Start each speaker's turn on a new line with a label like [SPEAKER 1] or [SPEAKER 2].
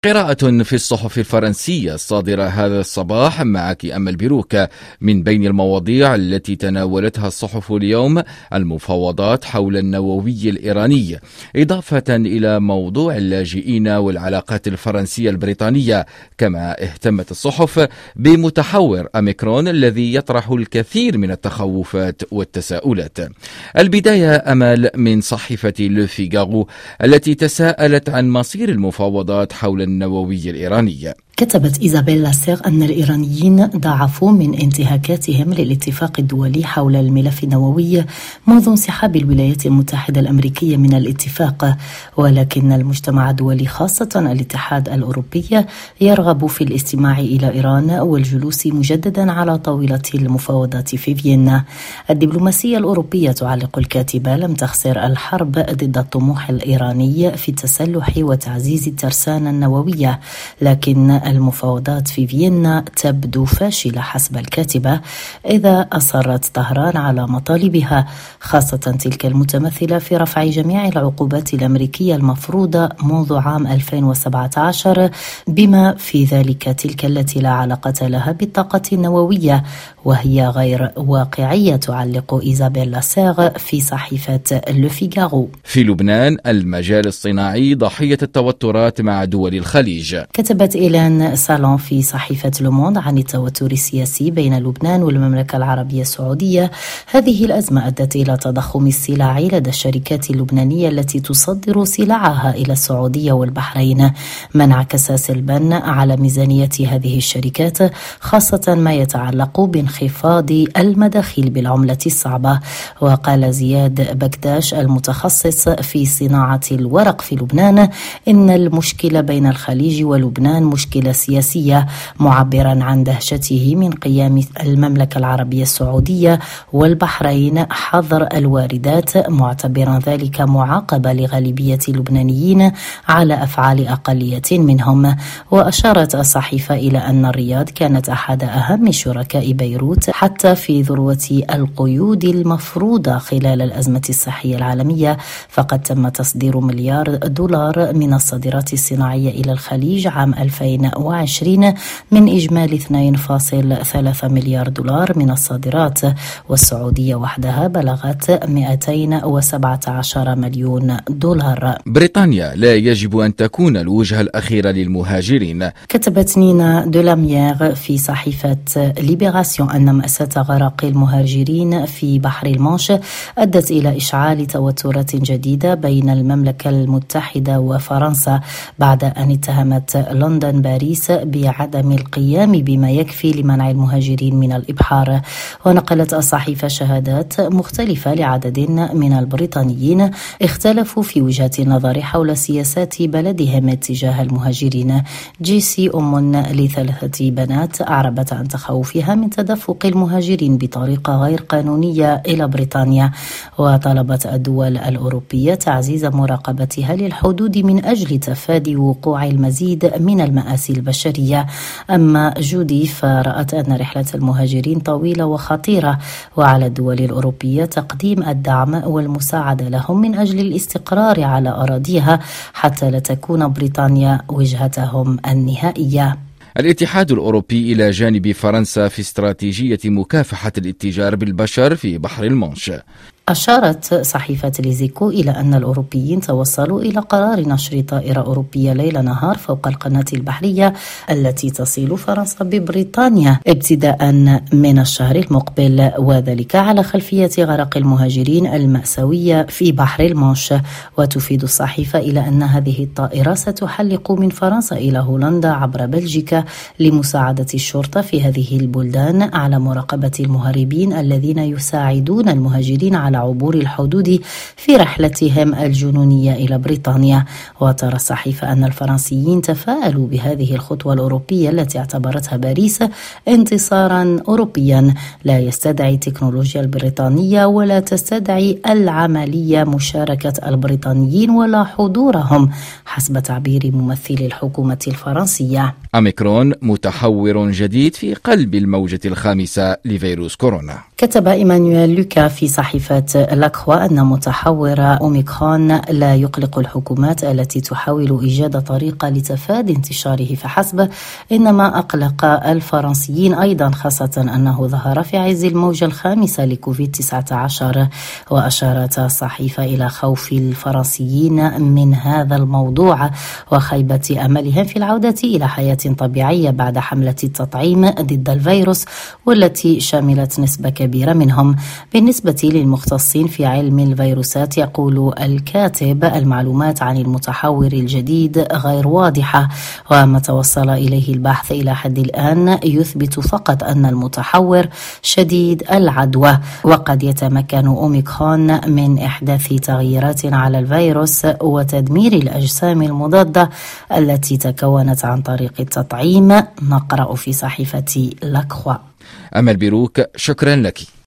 [SPEAKER 1] قراءة في الصحف الفرنسية الصادرة هذا الصباح معك أمل بروك. من بين المواضيع التي تناولتها الصحف اليوم المفاوضات حول النووي الإيراني، إضافة إلى موضوع اللاجئين والعلاقات الفرنسية البريطانية. كما اهتمت الصحف بمتحور أوميكرون الذي يطرح الكثير من التخوفات والتساؤلات. البداية أمل من صحيفة لو فيغارو التي تساءلت عن مصير المفاوضات حول النووي الإيراني.
[SPEAKER 2] كتبت إيزابيل لاسيغ أن الإيرانيين ضاعفوا من انتهاكاتهم للاتفاق الدولي حول الملف النووي منذ انسحاب الولايات المتحدة الأمريكية من الاتفاق، ولكن المجتمع الدولي خاصة الاتحاد الأوروبي يرغب في الاستماع إلى إيران والجلوس مجددا على طاولة المفاوضات في فيينا. الدبلوماسية الأوروبية، تعلق الكاتبة، لم تخسر الحرب ضد الطموح الإيراني في التسلح وتعزيز الترسانة النووية، لكن المفاوضات في فيينا تبدو فاشلة حسب الكاتبة إذا أصرت طهران على مطالبها، خاصة تلك المتمثلة في رفع جميع العقوبات الأمريكية المفروضة منذ عام 2017 بما في ذلك تلك التي لا علاقة لها بالطاقة النووية وهي غير واقعية، تعلق إيزابيل لاسيغ في صحيفة لو فيغارو.
[SPEAKER 1] في لبنان المجال الصناعي ضحية التوترات مع دول الخليج.
[SPEAKER 2] كتبت إيلان سالون في صحيفة لو موند عن التوتر السياسي بين لبنان والمملكة العربية السعودية. هذه الأزمة أدت إلى تضخم السلع لدى الشركات اللبنانية التي تصدر سلعها إلى السعودية والبحرين، ما انعكس سلبا على ميزانية هذه الشركات، خاصة ما يتعلق بانخفاض المداخيل بالعملة الصعبة. وقال زياد بكداش المتخصص في صناعة الورق في لبنان إن المشكلة بين الخليج ولبنان مشكلة سياسية، معبرا عن دهشته من قيام المملكة العربية السعودية والبحرين حظر الواردات، معتبرا ذلك معاقبة لغالبية اللبنانيين على أفعال أقلية منهم. وأشارت الصحيفة إلى أن الرياض كانت أحد أهم شركاء بيروت حتى في ذروة القيود المفروضة خلال الأزمة الصحية العالمية، فقد تم تصدير مليار دولار من الصادرات الصناعية إلى الخليج عام 2020 من إجمالي 2.3 مليار دولار من الصادرات، والسعودية وحدها بلغت 217 مليون دولار.
[SPEAKER 1] بريطانيا لا يجب أن تكون الوجهة الأخيرة للمهاجرين.
[SPEAKER 2] كتبت نينا دولاميير في صحيفة ليبراسيون أن مأساة غرق المهاجرين في بحر المانش أدت إلى إشعال توترات جديدة بين المملكة المتحدة وفرنسا بعد أن اتهمت لندن باريس بعدم القيام بما يكفي لمنع المهاجرين من الإبحار. ونقلت الصحيفة شهادات مختلفة لعدد من البريطانيين اختلفوا في وجهة النظر حول سياسات بلدهم تجاه المهاجرين. جيسي أم ل3 بنات أعربت عن تخوفها من تدفق المهاجرين بطريقة غير قانونية إلى بريطانيا، وطلبت الدول الأوروبية تعزيز مراقبتها للحدود من أجل تفادي وقوع المزيد من المآسي البشرية. أما جودي فرأت أن رحلة المهاجرين طويلة وخطيرة، وعلى الدول الأوروبية تقديم الدعم والمساعدة لهم من أجل الاستقرار على أراضيها حتى لا تكون بريطانيا وجهتهم النهائية.
[SPEAKER 1] الاتحاد الأوروبي إلى جانب فرنسا في استراتيجية مكافحة الاتجار بالبشر في بحر المانش.
[SPEAKER 2] أشارت صحيفة ليزيكو إلى أن الأوروبيين توصلوا إلى قرار نشر طائرة أوروبية ليل نهار فوق القناة البحرية التي تصل فرنسا ببريطانيا ابتداء من الشهر المقبل، وذلك على خلفية غرق المهاجرين المأساوية في بحر المانش. وتفيد الصحيفة إلى أن هذه الطائرة ستحلق من فرنسا إلى هولندا عبر بلجيكا لمساعدة الشرطة في هذه البلدان على مراقبة المهربين الذين يساعدون المهاجرين على عبور الحدود في رحلتهم الجنونية إلى بريطانيا. وترى الصحيفة أن الفرنسيين تفاءلوا بهذه الخطوة الأوروبية التي اعتبرتها باريس انتصارا أوروبيا لا يستدعي التكنولوجيا البريطانية ولا تستدعي العملية مشاركة البريطانيين ولا حضورهم، حسب تعبير ممثل الحكومة الفرنسية.
[SPEAKER 1] أوميكرون متحور جديد في قلب الموجة الخامسة لفيروس كورونا.
[SPEAKER 2] كتب إيمانويل لوكا في صحيفة لاكخوا أن متحور أوميكرون لا يقلق الحكومات التي تحاول إيجاد طريقة لتفادي انتشاره فحسب، إنما أقلق الفرنسيين أيضا، خاصة أنه ظهر في عز الموجة الخامسة لكوفيد-19. وأشارت الصحيفة إلى خوف الفرنسيين من هذا الموضوع وخيبة أملهم في العودة إلى حياة طبيعية بعد حملة التطعيم ضد الفيروس، والتي شملت نسبة كبيرة منهم. بالنسبة للمختصين في علم الفيروسات، يقول الكاتب: المعلومات عن المتحور الجديد غير واضحة، وما توصل إليه البحث إلى حد الآن يثبت فقط أن المتحور شديد العدوى، وقد يتمكن أوميكرون من إحداث تغييرات على الفيروس وتدمير الأجسام المضادة التي تكونت عن طريق التطعيم، نقرأ في صحيفة لاكخوا.
[SPEAKER 1] أمل بيروك، شكرا لك.